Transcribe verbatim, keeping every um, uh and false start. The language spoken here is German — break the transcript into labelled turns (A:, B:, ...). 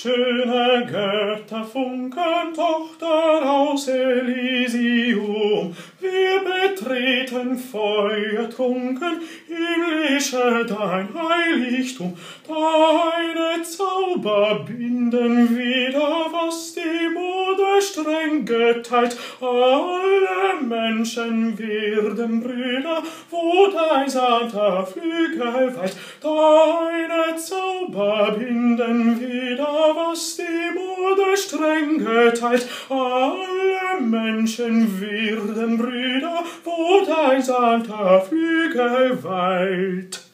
A: Schöne Götterfunken, Tochter aus Elysium, wir betreten feuertrunken, himmlische dein Heiligtum. Deine Zauber binden wieder, was die Mode streng geteilt. Alle Menschen werden Brüder, wo dein sanfter Flügel weilt. Deine Zauber binden wieder, was die Mode streng geteilt. Alle Menschen werden Brüder, wo dein sanfter Flügel weilt.